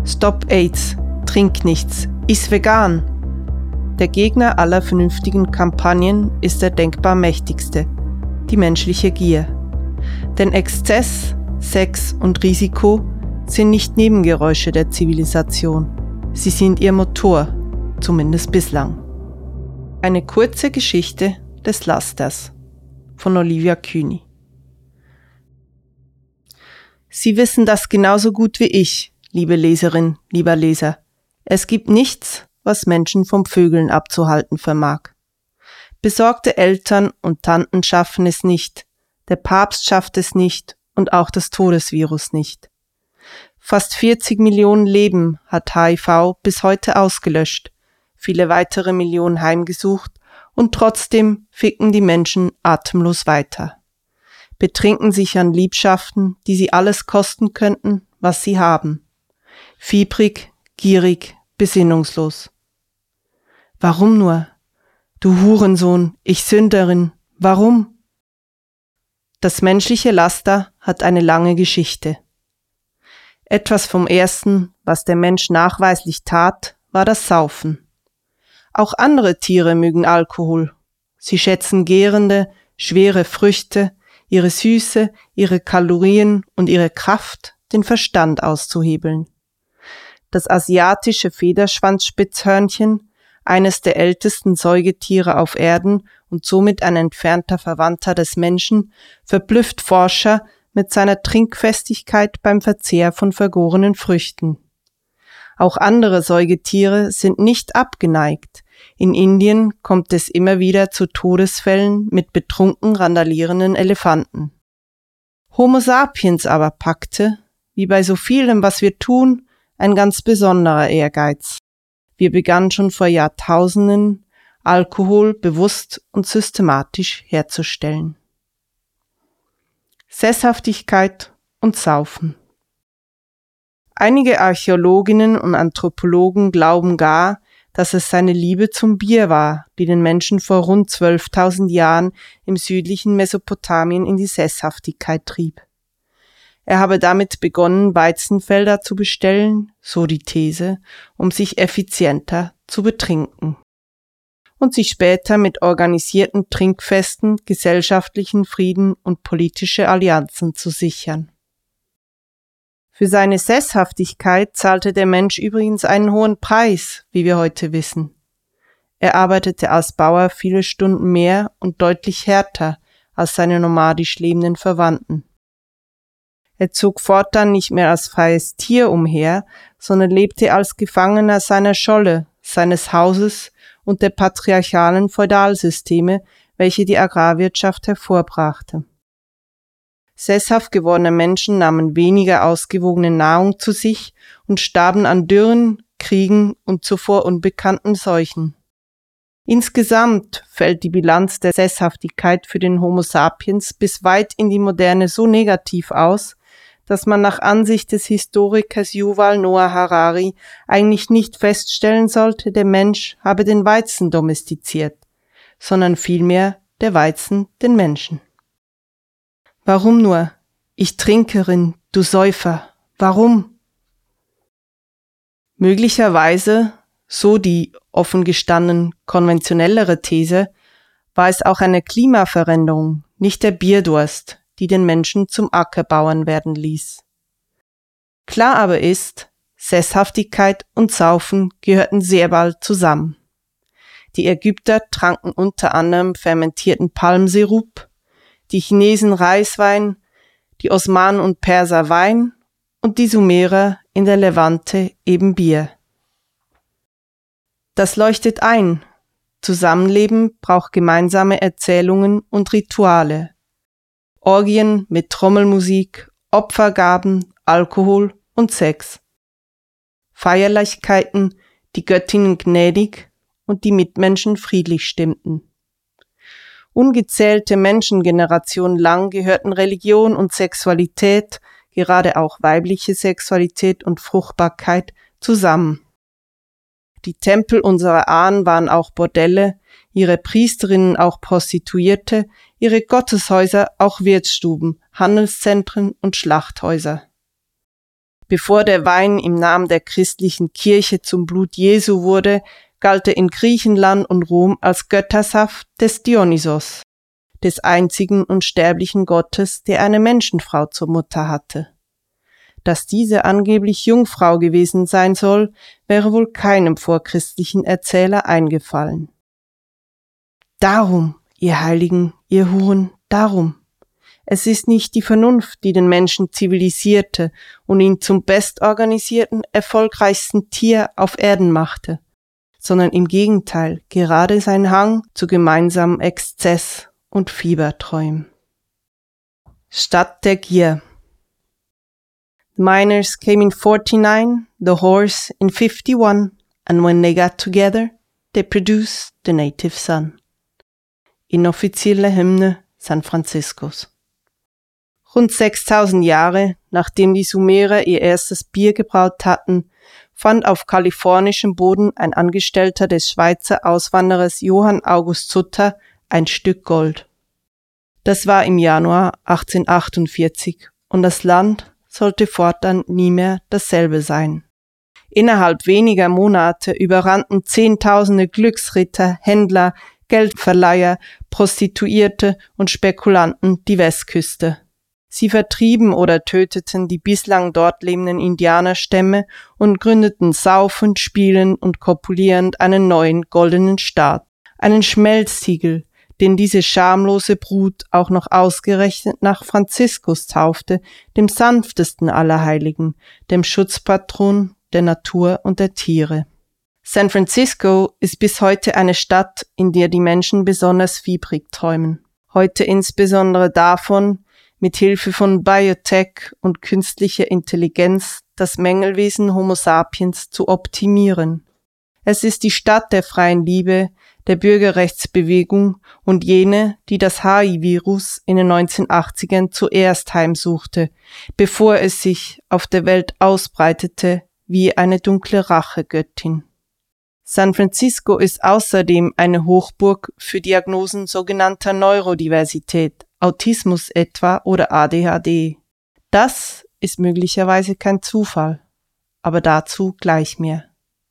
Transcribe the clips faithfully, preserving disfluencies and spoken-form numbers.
Stop AIDS, trink nichts, iss vegan. Der Gegner aller vernünftigen Kampagnen ist der denkbar mächtigste, die menschliche Gier. Denn Exzess, Sex und Risiko sind nicht Nebengeräusche der Zivilisation. Sie sind ihr Motor, zumindest bislang. Eine kurze Geschichte des Lasters von Olivia Cuny. Sie wissen das genauso gut wie ich, liebe Leserin, lieber Leser. Es gibt nichts, was Menschen vom Vögeln abzuhalten vermag. Besorgte Eltern und Tanten schaffen es nicht, der Papst schafft es nicht und auch das Todesvirus nicht. Fast vierzig Millionen Leben hat H I V bis heute ausgelöscht, viele weitere Millionen heimgesucht und trotzdem ficken die Menschen atemlos weiter. Betrinken sich an Liebschaften, die sie alles kosten könnten, was sie haben. Fiebrig, gierig, besinnungslos. Warum nur? Du Hurensohn, ich Sünderin, warum? Das menschliche Laster hat eine lange Geschichte. Etwas vom Ersten, was der Mensch nachweislich tat, war das Saufen. Auch andere Tiere mögen Alkohol. Sie schätzen gärende, schwere Früchte, ihre Süße, ihre Kalorien und ihre Kraft, den Verstand auszuhebeln. Das asiatische Federschwanzspitzhörnchen, eines der ältesten Säugetiere auf Erden und somit ein entfernter Verwandter des Menschen, verblüfft Forscher mit seiner Trinkfestigkeit beim Verzehr von vergorenen Früchten. Auch andere Säugetiere sind nicht abgeneigt. In Indien kommt es immer wieder zu Todesfällen mit betrunken randalierenden Elefanten. Homo sapiens aber packte, wie bei so vielem, was wir tun, ein ganz besonderer Ehrgeiz. Wir begannen schon vor Jahrtausenden, Alkohol bewusst und systematisch herzustellen. Sesshaftigkeit und Saufen. Einige Archäologinnen und Anthropologen glauben gar, dass es seine Liebe zum Bier war, die den Menschen vor rund zwölftausend Jahren im südlichen Mesopotamien in die Sesshaftigkeit trieb. Er habe damit begonnen, Weizenfelder zu bestellen, so die These, um sich effizienter zu betrinken. Und sich später mit organisierten Trinkfesten gesellschaftlichen Frieden und politische Allianzen zu sichern. Für seine Sesshaftigkeit zahlte der Mensch übrigens einen hohen Preis, wie wir heute wissen. Er arbeitete als Bauer viele Stunden mehr und deutlich härter als seine nomadisch lebenden Verwandten. Er zog fortan nicht mehr als freies Tier umher, sondern lebte als Gefangener seiner Scholle, seines Hauses und der patriarchalen Feudalsysteme, welche die Agrarwirtschaft hervorbrachte. Sesshaft gewordene Menschen nahmen weniger ausgewogene Nahrung zu sich und starben an Dürren, Kriegen und zuvor unbekannten Seuchen. Insgesamt fällt die Bilanz der Sesshaftigkeit für den Homo sapiens bis weit in die Moderne so negativ aus, dass man nach Ansicht des Historikers Yuval Noah Harari eigentlich nicht feststellen sollte, der Mensch habe den Weizen domestiziert, sondern vielmehr der Weizen den Menschen. Warum nur? Ich Trinkerin, du Säufer, warum? Möglicherweise, so die offen gestanden konventionellere These, war es auch eine Klimaveränderung, nicht der Bierdurst, die den Menschen zum Ackerbauern werden ließ. Klar aber ist, Sesshaftigkeit und Saufen gehörten sehr bald zusammen. Die Ägypter tranken unter anderem fermentierten Palmsirup, die Chinesen Reiswein, die Osmanen und Perser Wein und die Sumerer in der Levante eben Bier. Das leuchtet ein. Zusammenleben braucht gemeinsame Erzählungen und Rituale. Orgien mit Trommelmusik, Opfergaben, Alkohol und Sex. Feierlichkeiten, die Göttinnen gnädig und die Mitmenschen friedlich stimmten. Ungezählte Menschengenerationen lang gehörten Religion und Sexualität, gerade auch weibliche Sexualität und Fruchtbarkeit, zusammen. Die Tempel unserer Ahnen waren auch Bordelle, ihre Priesterinnen auch Prostituierte, ihre Gotteshäuser auch Wirtsstuben, Handelszentren und Schlachthäuser. Bevor der Wein im Namen der christlichen Kirche zum Blut Jesu wurde, galt er in Griechenland und Rom als Göttersaft des Dionysos, des einzigen unsterblichen Gottes, der eine Menschenfrau zur Mutter hatte. Dass diese angeblich Jungfrau gewesen sein soll, wäre wohl keinem vorchristlichen Erzähler eingefallen. Darum, ihr Heiligen, ihr Huren, darum. Es ist nicht die Vernunft, die den Menschen zivilisierte und ihn zum bestorganisierten, erfolgreichsten Tier auf Erden machte, sondern im Gegenteil gerade sein Hang zu gemeinsamem Exzess und Fieberträumen. Stadt der Gier. The miners came in forty-nine, the horse in fifty-one, and when they got together, they produced the native sun. Inoffizielle Hymne San Franciscos. Rund sechstausend Jahre, nachdem die Sumerer ihr erstes Bier gebraut hatten, fand auf kalifornischem Boden ein Angestellter des Schweizer Auswanderers Johann August Sutter ein Stück Gold. Das war im Januar achtzehnhundertachtundvierzig und das Land sollte fortan nie mehr dasselbe sein. Innerhalb weniger Monate überrannten Zehntausende Glücksritter, Händler, Geldverleiher, Prostituierte und Spekulanten die Westküste. Sie vertrieben oder töteten die bislang dort lebenden Indianerstämme und gründeten saufend, spielend und kopulierend einen neuen goldenen Staat, einen Schmelztiegel, den diese schamlose Brut auch noch ausgerechnet nach Franziskus taufte, dem sanftesten aller Heiligen, dem Schutzpatron der Natur und der Tiere. San Francisco ist bis heute eine Stadt, in der die Menschen besonders fiebrig träumen. Heute insbesondere davon, mit Hilfe von Biotech und künstlicher Intelligenz das Mängelwesen Homo sapiens zu optimieren. Es ist die Stadt der freien Liebe, der Bürgerrechtsbewegung und jene, die das H I V-Virus in den neunzehnhundertachtzigern zuerst heimsuchte, bevor es sich auf der Welt ausbreitete wie eine dunkle Rachegöttin. San Francisco ist außerdem eine Hochburg für Diagnosen sogenannter Neurodiversität, Autismus etwa oder A D H D. Das ist möglicherweise kein Zufall, aber dazu gleich mehr.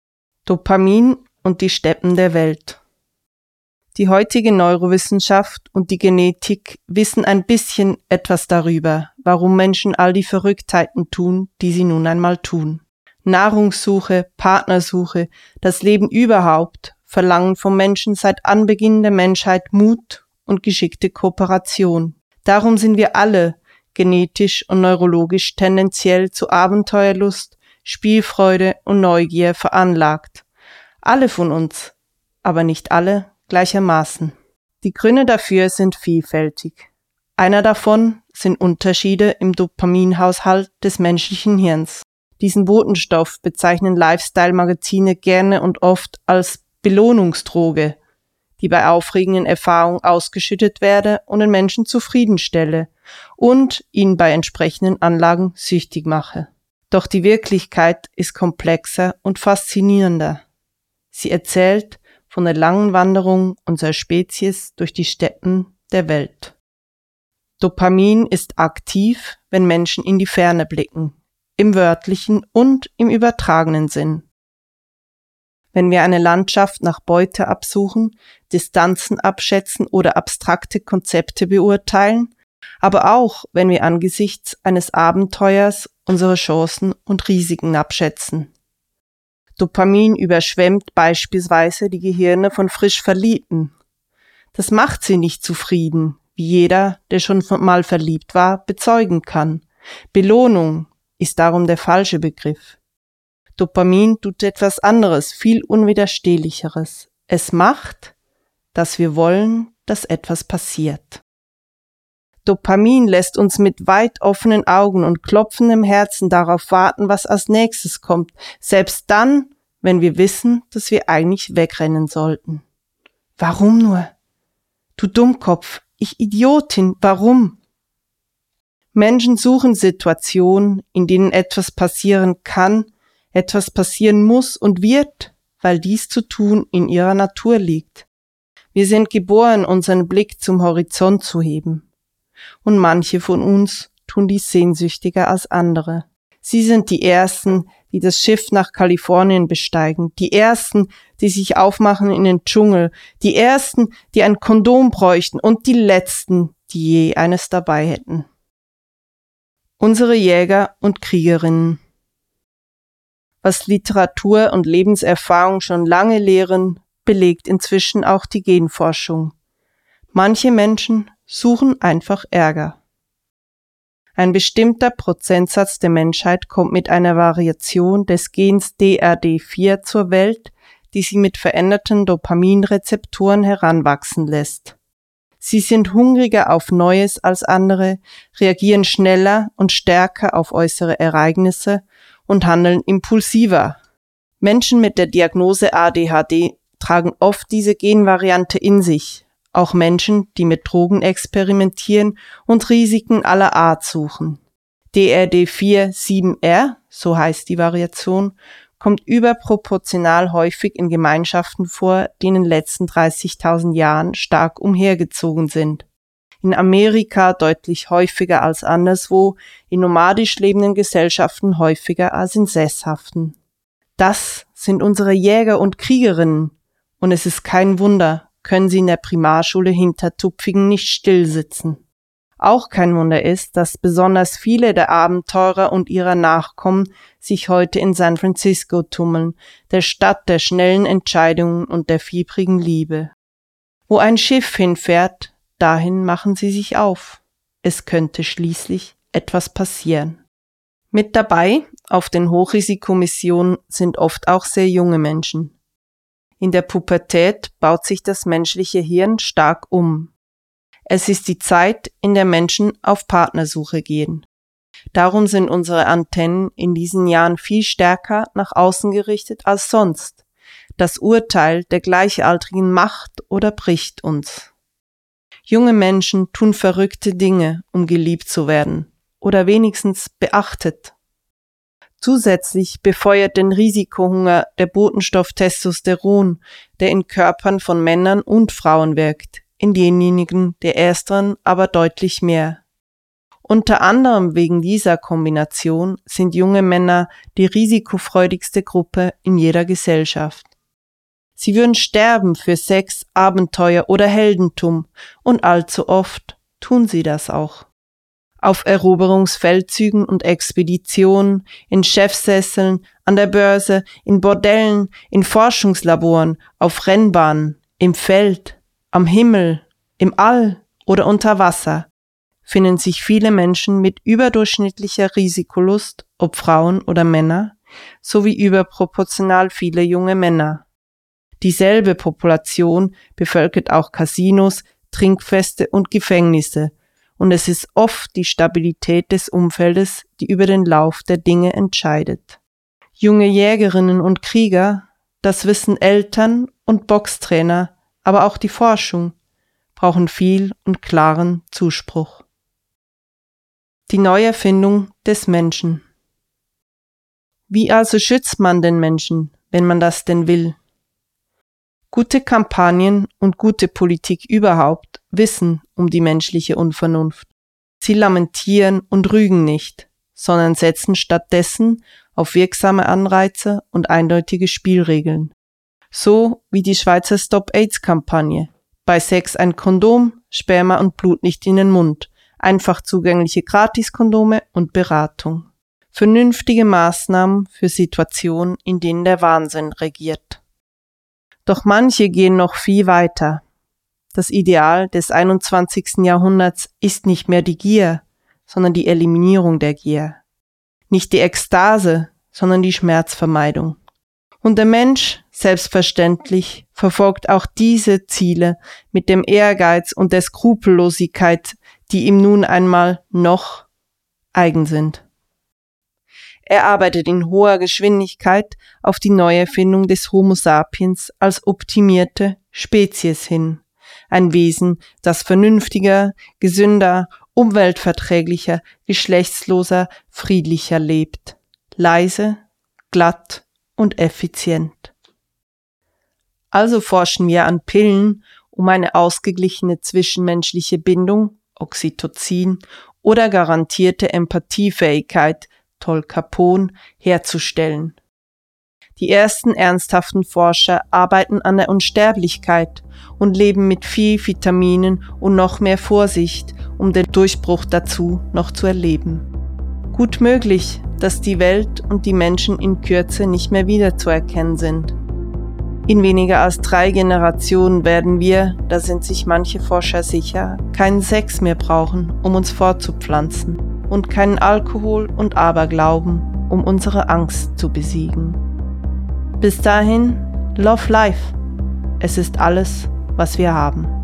Dopamin und die Steppen der Welt. Die heutige Neurowissenschaft und die Genetik wissen ein bisschen etwas darüber, warum Menschen all die Verrücktheiten tun, die sie nun einmal tun. Nahrungssuche, Partnersuche, das Leben überhaupt verlangen vom Menschen seit Anbeginn der Menschheit Mut und geschickte Kooperation. Darum sind wir alle genetisch und neurologisch tendenziell zu Abenteuerlust, Spielfreude und Neugier veranlagt. Alle von uns, aber nicht alle gleichermaßen. Die Gründe dafür sind vielfältig. Einer davon sind Unterschiede im Dopaminhaushalt des menschlichen Hirns. Diesen Botenstoff bezeichnen Lifestyle-Magazine gerne und oft als Belohnungsdroge, die bei aufregenden Erfahrungen ausgeschüttet werde und den Menschen zufriedenstelle und ihn bei entsprechenden Anlagen süchtig mache. Doch die Wirklichkeit ist komplexer und faszinierender. Sie erzählt von der langen Wanderung unserer Spezies durch die Steppen der Welt. Dopamin ist aktiv, wenn Menschen in die Ferne blicken, im wörtlichen und im übertragenen Sinn. Wenn wir eine Landschaft nach Beute absuchen, Distanzen abschätzen oder abstrakte Konzepte beurteilen, aber auch, wenn wir angesichts eines Abenteuers unsere Chancen und Risiken abschätzen. Dopamin überschwemmt beispielsweise die Gehirne von frisch Verliebten. Das macht sie nicht zufrieden, wie jeder, der schon mal verliebt war, bezeugen kann. Belohnung ist darum der falsche Begriff. Dopamin tut etwas anderes, viel Unwiderstehlicheres. Es macht, dass wir wollen, dass etwas passiert. Dopamin lässt uns mit weit offenen Augen und klopfendem Herzen darauf warten, was als nächstes kommt, selbst dann, wenn wir wissen, dass wir eigentlich wegrennen sollten. Warum nur? Du Dummkopf, ich Idiotin, warum? Menschen suchen Situationen, in denen etwas passieren kann, etwas passieren muss und wird, weil dies zu tun in ihrer Natur liegt. Wir sind geboren, unseren Blick zum Horizont zu heben. Und manche von uns tun dies sehnsüchtiger als andere. Sie sind die Ersten, die das Schiff nach Kalifornien besteigen, die Ersten, die sich aufmachen in den Dschungel, die Ersten, die ein Kondom bräuchten und die Letzten, die je eines dabei hätten. Unsere Jäger und Kriegerinnen. Was Literatur und Lebenserfahrung schon lange lehren, belegt inzwischen auch die Genforschung. Manche Menschen suchen einfach Ärger. Ein bestimmter Prozentsatz der Menschheit kommt mit einer Variation des Gens D R D vier zur Welt, die sie mit veränderten Dopaminrezeptoren heranwachsen lässt. Sie sind hungriger auf Neues als andere, reagieren schneller und stärker auf äußere Ereignisse und handeln impulsiver. Menschen mit der Diagnose A D H D tragen oft diese Genvariante in sich. Auch Menschen, die mit Drogen experimentieren und Risiken aller Art suchen. D R D vier sieben R, so heißt die Variation, kommt überproportional häufig in Gemeinschaften vor, die in den letzten dreißigtausend Jahren stark umhergezogen sind. In Amerika deutlich häufiger als anderswo, in nomadisch lebenden Gesellschaften häufiger als in sesshaften. Das sind unsere Jäger und Kriegerinnen, und es ist kein Wunder, können sie in der Primarschule hinter Tupfigen nicht stillsitzen. Auch kein Wunder ist, dass besonders viele der Abenteurer und ihrer Nachkommen sich heute in San Francisco tummeln, der Stadt der schnellen Entscheidungen und der fiebrigen Liebe. Wo ein Schiff hinfährt, dahin machen sie sich auf. Es könnte schließlich etwas passieren. Mit dabei auf den Hochrisikomissionen sind oft auch sehr junge Menschen. In der Pubertät baut sich das menschliche Hirn stark um. Es ist die Zeit, in der Menschen auf Partnersuche gehen. Darum sind unsere Antennen in diesen Jahren viel stärker nach außen gerichtet als sonst. Das Urteil der Gleichaltrigen macht oder bricht uns. Junge Menschen tun verrückte Dinge, um geliebt zu werden oder wenigstens beachtet. Zusätzlich befeuert den Risikohunger der Botenstoff Testosteron, der in Körpern von Männern und Frauen wirkt, in denjenigen der Ersteren aber deutlich mehr. Unter anderem wegen dieser Kombination sind junge Männer die risikofreudigste Gruppe in jeder Gesellschaft. Sie würden sterben für Sex, Abenteuer oder Heldentum, und allzu oft tun sie das auch. Auf Eroberungsfeldzügen und Expeditionen, in Chefsesseln, an der Börse, in Bordellen, in Forschungslaboren, auf Rennbahnen, im Feld, am Himmel, im All oder unter Wasser finden sich viele Menschen mit überdurchschnittlicher Risikolust, ob Frauen oder Männer, sowie überproportional viele junge Männer. Dieselbe Population bevölkert auch Casinos, Trinkfeste und Gefängnisse, und es ist oft die Stabilität des Umfeldes, die über den Lauf der Dinge entscheidet. Junge Jägerinnen und Krieger, das wissen Eltern und Boxtrainer, aber auch die Forschung, brauchen viel und klaren Zuspruch. Die Neuerfindung des Menschen. Wie also schützt man den Menschen, wenn man das denn will? Gute Kampagnen und gute Politik überhaupt wissen um die menschliche Unvernunft. Sie lamentieren und rügen nicht, sondern setzen stattdessen auf wirksame Anreize und eindeutige Spielregeln. So wie die Schweizer Stop-AIDS-Kampagne. Bei Sex ein Kondom, Sperma und Blut nicht in den Mund, einfach zugängliche Gratiskondome und Beratung. Vernünftige Maßnahmen für Situationen, in denen der Wahnsinn regiert. Doch manche gehen noch viel weiter. Das Ideal des einundzwanzigsten Jahrhunderts ist nicht mehr die Gier, sondern die Eliminierung der Gier. Nicht die Ekstase, sondern die Schmerzvermeidung. Und der Mensch, selbstverständlich, verfolgt auch diese Ziele mit dem Ehrgeiz und der Skrupellosigkeit, die ihm nun einmal noch eigen sind. Er arbeitet in hoher Geschwindigkeit auf die Neuerfindung des Homo sapiens als optimierte Spezies hin. Ein Wesen, das vernünftiger, gesünder, umweltverträglicher, geschlechtsloser, friedlicher lebt. Leise, glatt und effizient. Also forschen wir an Pillen, um eine ausgeglichene zwischenmenschliche Bindung, Oxytocin, oder garantierte Empathiefähigkeit, Tol Capone, herzustellen. Die ersten ernsthaften Forscher arbeiten an der Unsterblichkeit und leben mit viel Vitaminen und noch mehr Vorsicht, um den Durchbruch dazu noch zu erleben. Gut möglich, dass die Welt und die Menschen in Kürze nicht mehr wiederzuerkennen sind. In weniger als drei Generationen werden wir, da sind sich manche Forscher sicher, keinen Sex mehr brauchen, um uns fortzupflanzen, und keinen Alkohol und Aberglauben, um unsere Angst zu besiegen. Bis dahin, love life. Es ist alles, was wir haben.